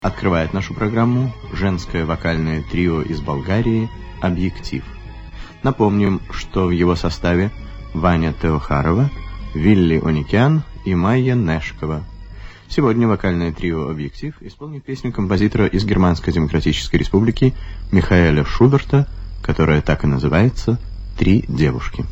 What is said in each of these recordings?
Открывает нашу программу женское вокальное трио из Болгарии «Объектив». Напомним, что в его составе Ваня Теохарова, Вилли Оникян и Майя Нешкова. Сегодня вокальное трио «Объектив» исполнит песню композитора из Германской Демократической Республики Михаэля Шуберта, которая так и называется «Три девушки».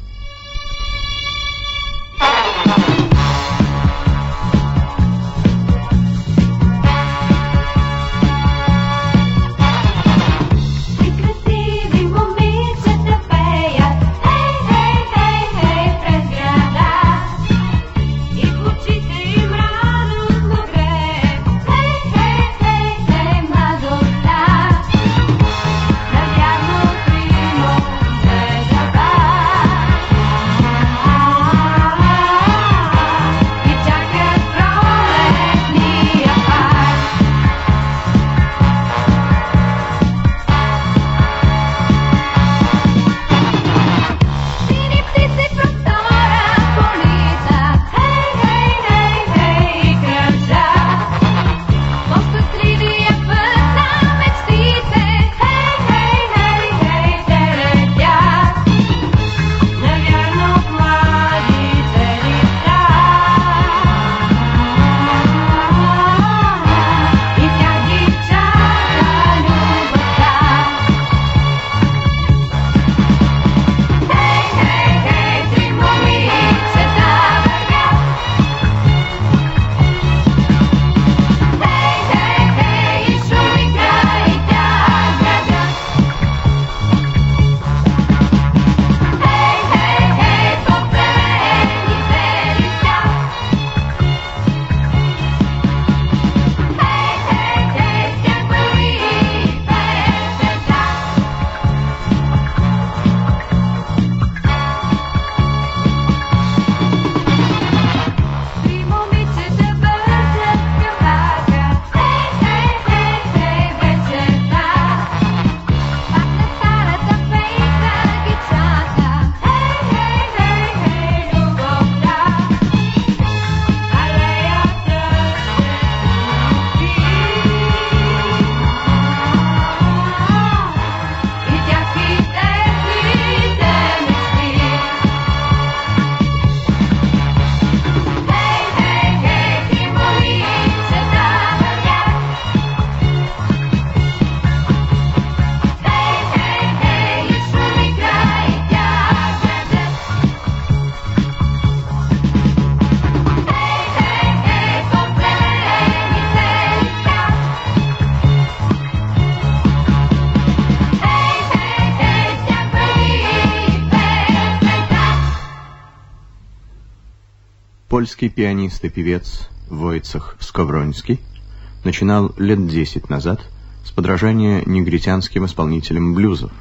Польский пианист и певец Войцех Скавронский начинал лет 10 назад с подражания негритянским исполнителям блюзов.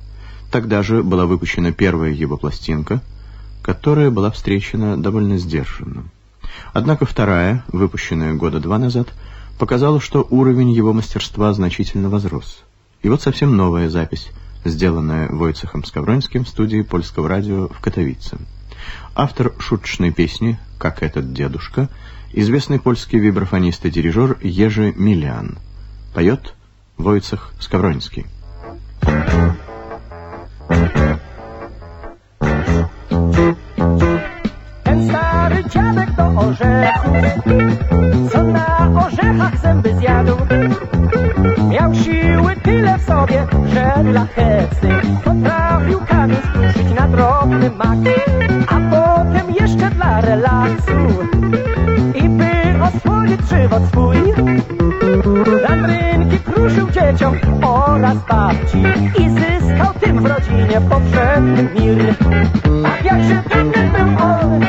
Тогда же была выпущена первая его пластинка, которая была встречена довольно сдержанно. Однако вторая, выпущенная года 2 назад, показала, что уровень его мастерства значительно возрос. И вот совсем новая запись, сделанная Войцехом Скавронским в студии Польского радио в Катовице. Автор шуточной песни «Как этот дедушка» известный польский вибрафонист и дирижер Ежи Миллиан. Поет Войцех Скавронский. Ten stary dziadek do orzechów, co na orzechach zęby zjadł, miał siły tyle w sobie, że dla hecy potrafił kamień skruszyć na drobny mak, a potem jeszcze dla relaksu i by oswoić żywot swój, landrynki kruszył dzieciom oraz babci i zyskał tym w rodzinie powszechny mir. Ach, jakże biedny był on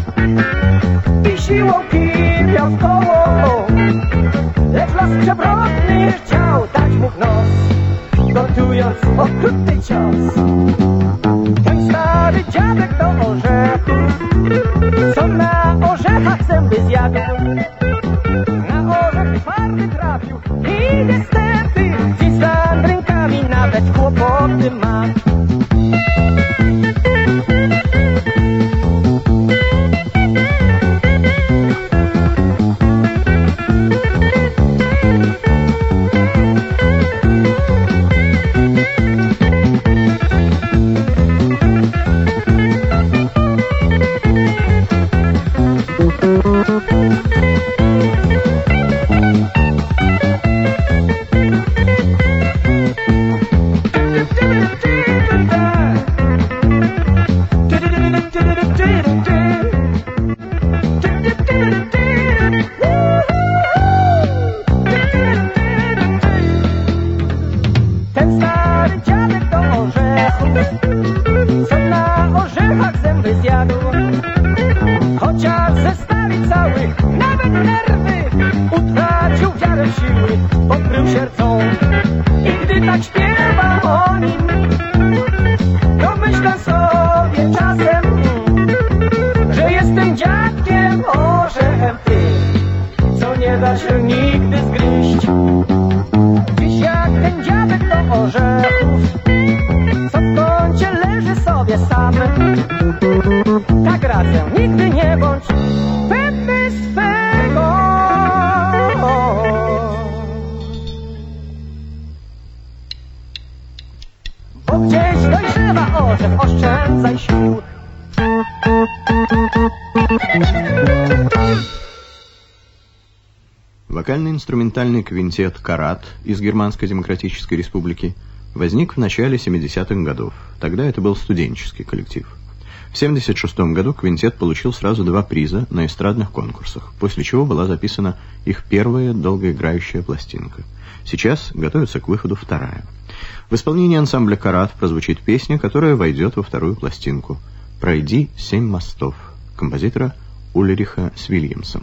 i siłą kipiał w koło, lecz los przewrotny chciał dać mu w nos, gotując okrutny cios. Ten stary dziadek do orzechów, co na orzechach zęby zjadł, na orzech twardy trafił i niestety dziś z landrynkami nawet kłopoty ma. pokrył siercą. I gdy tak śpiewa o nim, to myślę sobie czasem, że jestem dziadkiem orzechem tym, co nie da się nigdy zgryźć. Dziś jak ten dziadek do orzechów, co w kącie leży sobie sam. Tak radzę, nigdy nie bądź pewny swego, bo gdzieś dojrzewa orzech, oszczędzaj sił. Вокально-инструментальный квинтет «Карат» из Германской Демократической Республики возник в начале 70-х годов. Тогда это был студенческий коллектив. В 1976 году квинтет получил сразу 2 приза на эстрадных конкурсах, после чего была записана их первая долгоиграющая пластинка. Сейчас готовится к выходу 2-я. В исполнении ансамбля «Карат» прозвучит песня, которая войдет во 2-ю пластинку «Пройди 7 мостов» композитора Ульриха Свильямса.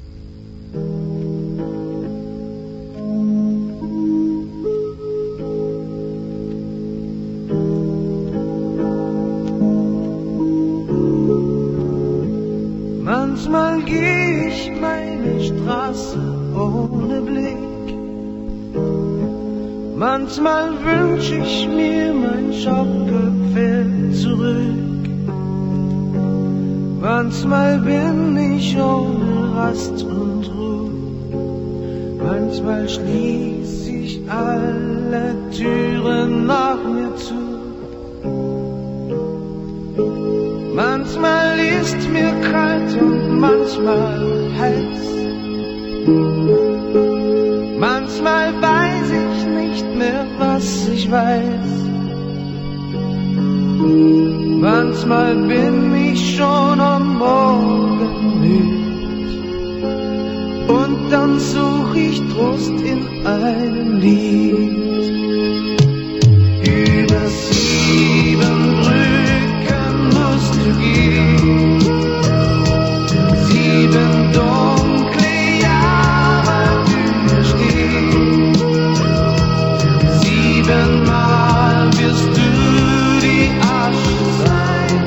Manchmal geh ich meine Straße ohne Blick. Manchmal wünsch ich mir mein Schaukelpferd zurück. Manchmal bin ich ohne Rast und Ruhe. Manchmal schließ ich alle Türen nach mir zu. Manchmal ist mir kalt und manchmal heiß. Manchmal weiß ich nicht mehr, was ich weiß. Manchmal bin ich schon am Morgen müd. Und dann such ich Trost in einem Lied. Über 7 Brücken musst du gehen, 7 dunkle Jahre überstehen. 7-mal wirst du die Asche sein,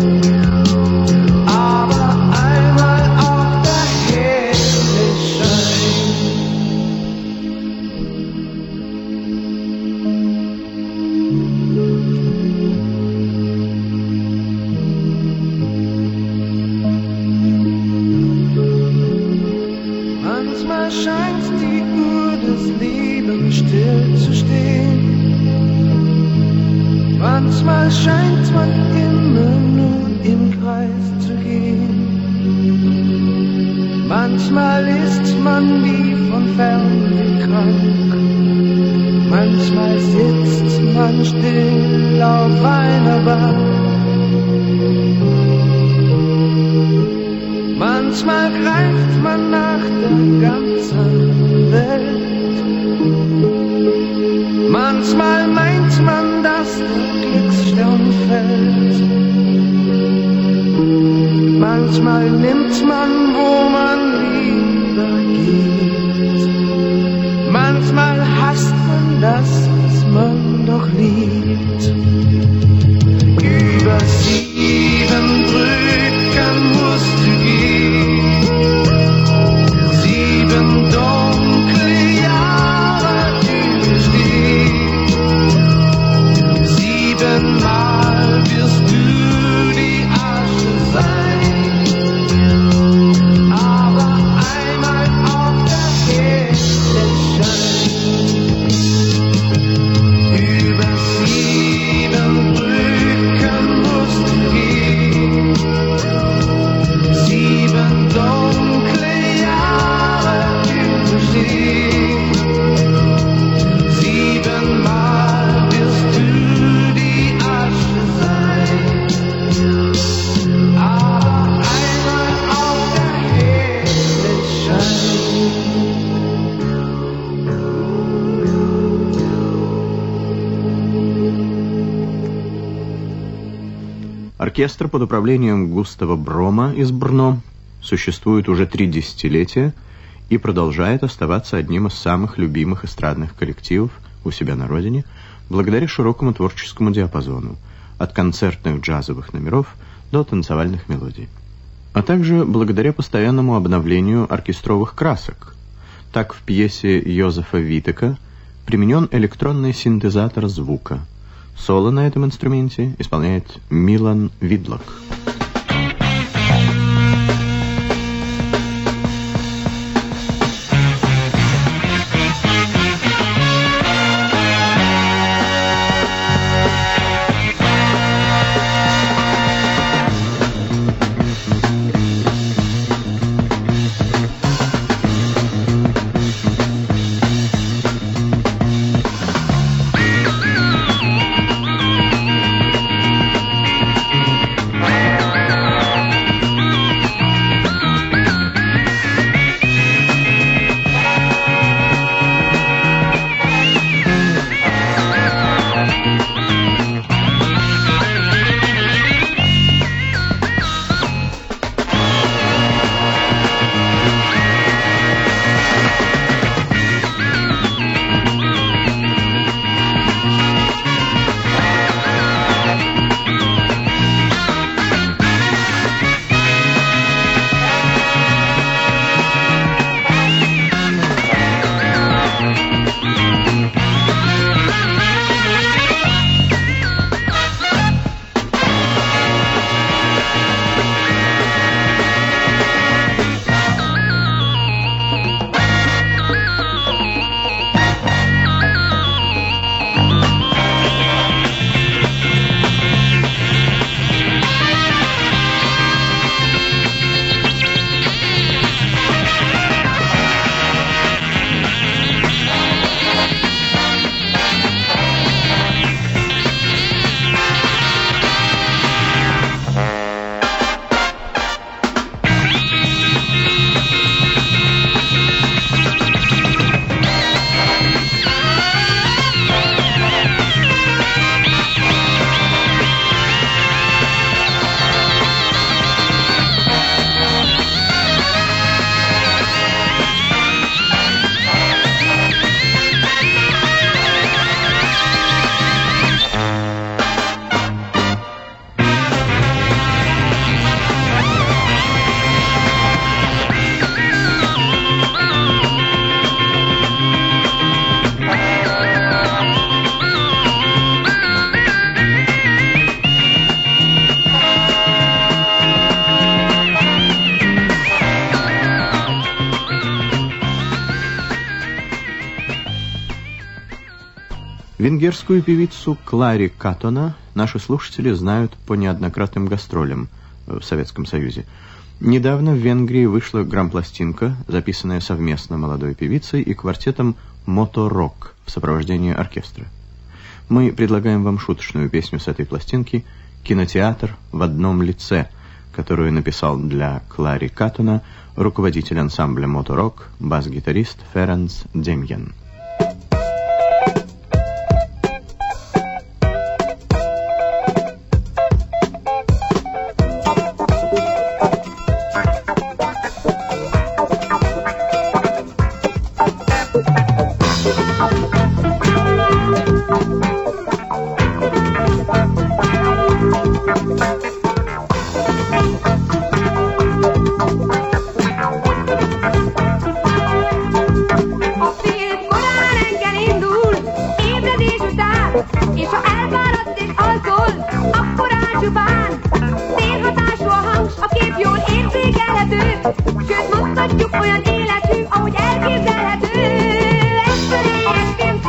aber einmal auch der helle Schein. Manchmal scheint die Uhr des Lebens still zu stehen. Manchmal scheint man immer nur im Kreis zu gehen. Manchmal ist man wie von Fernweh krank. Manchmal sitzt man still auf einer Bank. Manchmal greift man nach der ganzen Welt. Manchmal meint man, dass der Glücksstern fällt. Manchmal nimmt man, wo man lieber geht. Manchmal hasst man das, was man doch liebt. Über 7 Brücken musst du gehen, 7 dunkle Jahre überstehen. 7-mal wirst du die Asche sein, aber einmal auch der helle Schein. Über 7 Brücken musst du gehen, 7 dunkle Jahre überstehen. 7-mal wirst du die Asche sein, aber einmal auch der helle Schein. Оркестр под управлением Густава Брома из Брно существует уже 3 десятилетия и продолжает оставаться одним из самых любимых эстрадных коллективов у себя на родине благодаря широкому творческому диапазону, от концертных джазовых номеров до танцевальных мелодий, а также благодаря постоянному обновлению оркестровых красок. Так в пьесе Йозефа Витека применен электронный синтезатор звука. Соло на этом инструменте исполняет Милан Видлок. Венгерскую певицу Клари Катона наши слушатели знают по неоднократным гастролям в Советском Союзе. Недавно в Венгрии вышла грампластинка, записанная совместно молодой певицей и квартетом «Моторок» в сопровождении оркестра. Мы предлагаем вам шуточную песню с этой пластинки «Кинотеатр в одном лице», которую написал для Клари Катона руководитель ансамбля «Моторок», бас-гитарист Ференц Демьян. Sőt, mondhatjuk, olyan életű, ahogy elképzelhető. Egyszer éjjel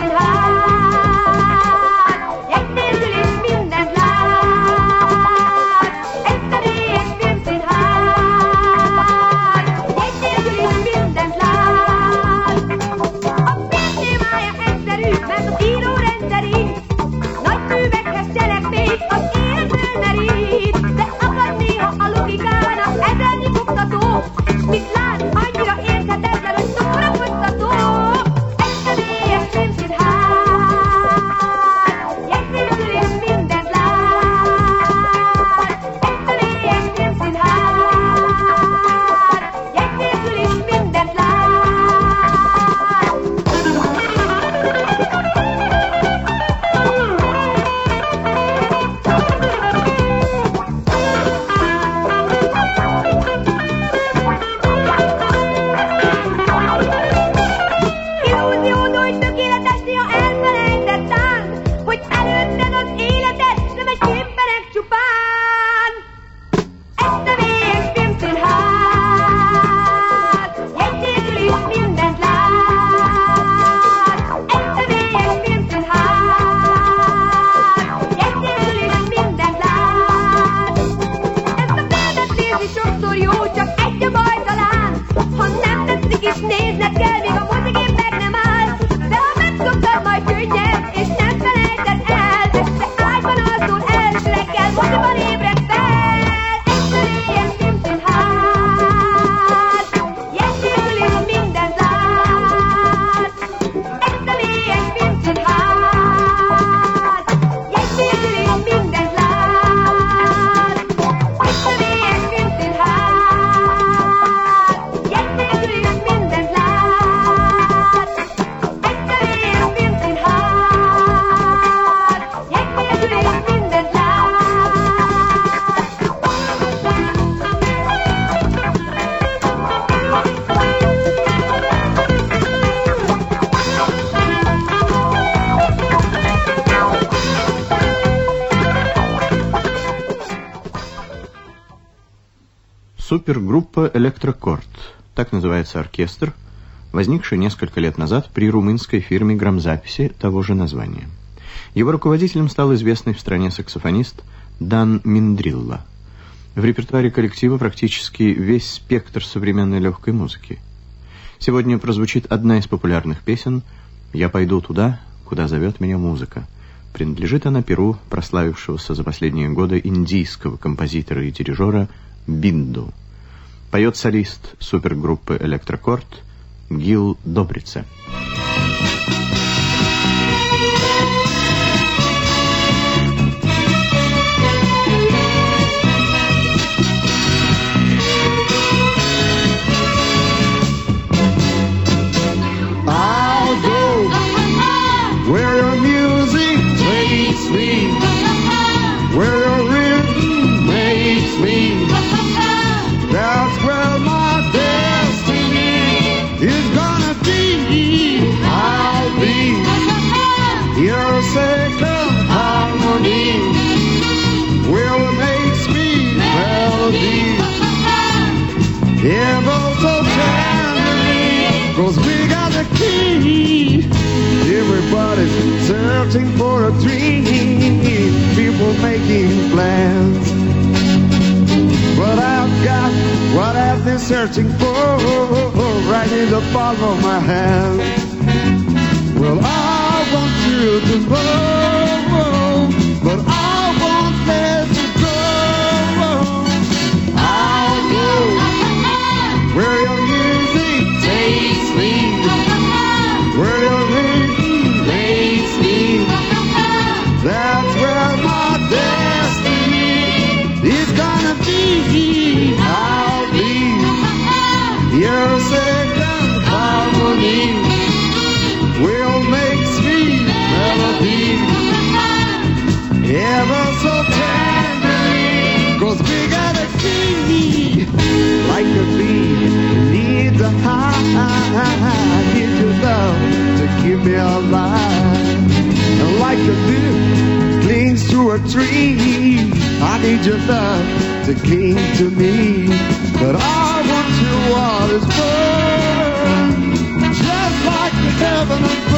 Супергруппа «Электрокорд», так называется оркестр, возникший несколько лет назад при румынской фирме грамзаписи того же названия. Его руководителем стал известный в стране саксофонист Дан Миндрилла. В репертуаре коллектива практически весь спектр современной легкой музыки. Сегодня прозвучит одна из популярных песен «Я пойду туда, куда зовет меня музыка». Принадлежит она перу прославившегося за последние годы индийского композитора и дирижера Бинду. Поет солист супергруппы «Электрокорд» Гил Добрице. Where your music takes me, where your rhythm makes me, that's where my destiny is gonna be. I'll be your second harmony, will makes me melody, ever so tenderly, 'cause we got the key. Everybody's searching for a dream, people making plans, but I've got what I've been searching for right in the palm of my hand. Well, I want you to know, but I won't let you go. I'll go where your music takes me, where your rhythm makes me, that's where my destiny is gonna be. I'll be your second harmony, will make sweet melody, ever so tenderly, 'cause we got a key. Like a bee needs a hive, need your love to keep me alive. And like a dew clings to a tree, I need your love to cling to me. But I want you all as one, just like the heaven above.